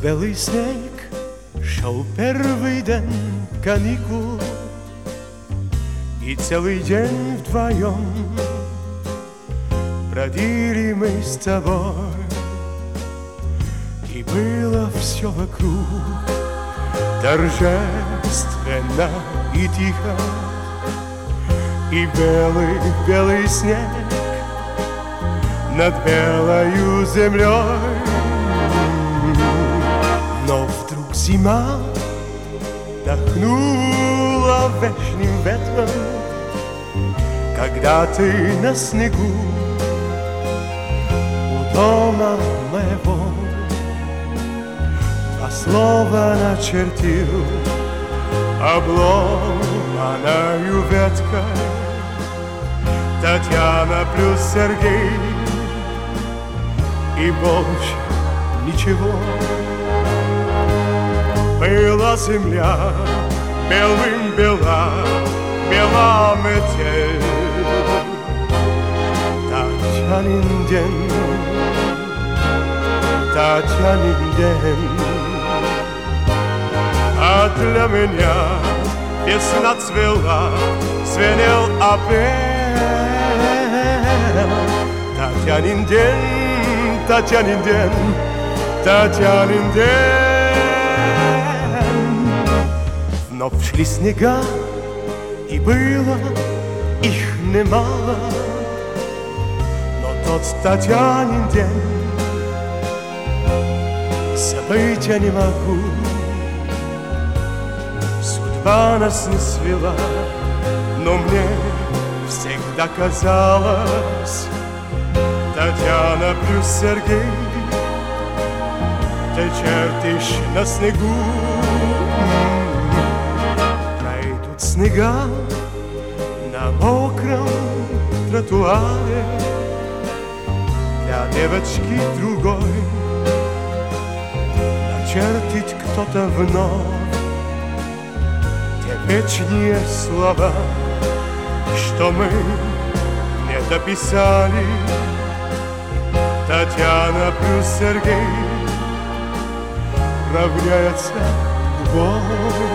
белый снег шел первый день каникул, и целый день вдвоем бродили мы с тобой. И было все вокруг торжественно и тихо, и белый снег над белою землей. Но вдруг зима дохнула вечным ветром, когда ты на снегу у дома моего два слова начертил обломаною веткой: Татьяна плюс Сергей, и больше ничего. Была земля белым бела, бела метель. Татьянин день, Татьянин день. А для меня весна цвела, звенел апрель. Татьянин день, Татьянин день, Татьянин день. Вновь шли снега, и было их немало, но тот Татьянин день забыть я не могу. Судьба нас не свела, но мне всегда казалось: Татьяна плюс Сергей, ты чертишь на снегу. Пройдут снега на мокром тротуаре, для девочки другой начертить кто-то вновь те вечные слова, что мы не дописали. Татьяна плюс Сергей равняется любовь.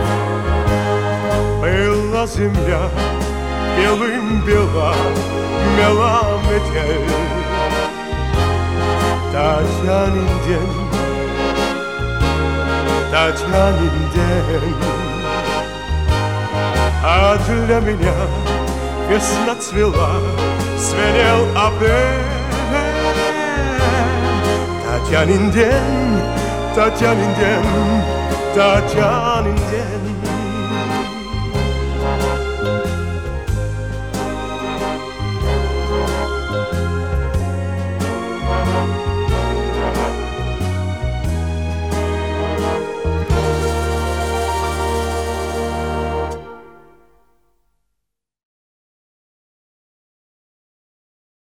Была земля белым бела, мела метель. Татьянин день, Татьянин день. А для меня весна цвела, звенел апрель. Татьянин день, Татьянин день, Татьянин день.